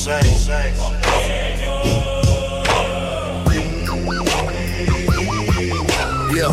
Yeah.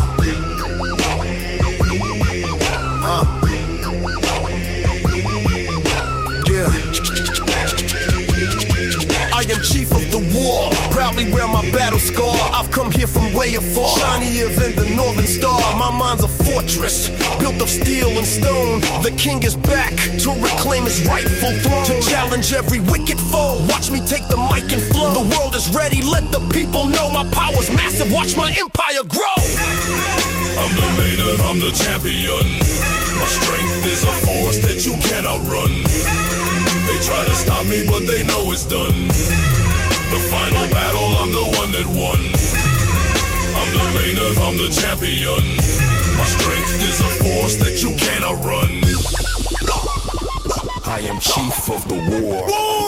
I am chief of the war, proudly wear my battle scar. I've come here from way afar, shinier than the northern star. My mind's a fortress, built of steel and stone. The king is back to reclaim his rightful throne, to challenge every wicked foe. Watch me take the mic and flow. The world is ready, let the people know my power's massive. Watch my empire grow. I'm the leader, I'm the champion. My strength is a force that you cannot run. They try to stop me, but they know it's done. The final battle, I'm the one that won. I'm the leader, I'm the champion. My strength is a force that you cannot run. I am chief of the war.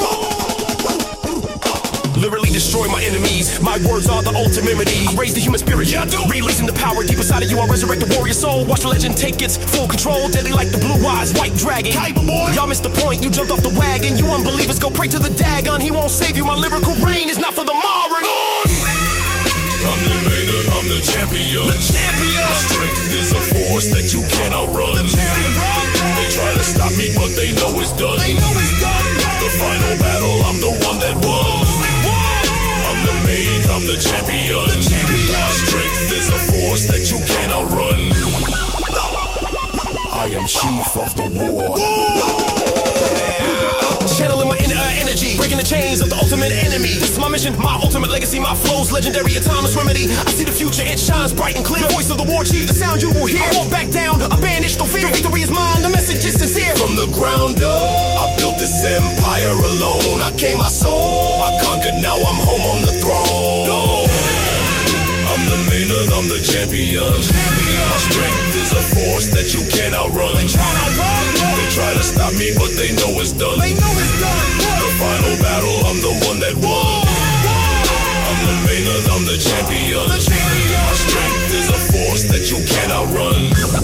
Literally destroy my enemies. My words are the ultimate remedy. I raise the human spirit, yeah I do. Releasing the power deep inside of you, I resurrect the warrior soul. Watch the legend take its full control. Deadly like the blue eyes, white dragon. Kyber boy, y'all missed the point, you jumped off the wagon. You unbelievers go pray to the Dagon. He won't save you, my lyrical reign is not for the Marin. I'm the leader, I'm the champion. The champion. My strength is a force that you cannot run. They try to stop me, but they know it's done. The final battle, I'm the one that won. I'm the champion. My strength is a force that you cannot run. I am chief of the war. Channeling my inner energy, breaking the chains of the ultimate enemy. This is my mission, my ultimate legacy. My flow's legendary, a timeless remedy. I see the future, it shines bright and clear. The voice of the war chief, the sound you will hear. I won't back down, I banish no fear. Victory is mine, the message is sincere. From the ground up, I built this empire alone. I gave my soul, I conquered, now I'm home on the throne. I'm the leader, I'm the champion. My strength is a force that you cannot run. They try to stop me, but they know it's done. The final battle, I'm the one that won. I'm the leader, I'm the champion. My strength is a force that you cannot run.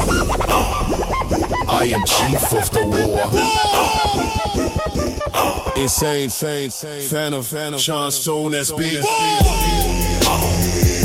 I am chief of the war. Insane, Phantom, Sean Stone, SB.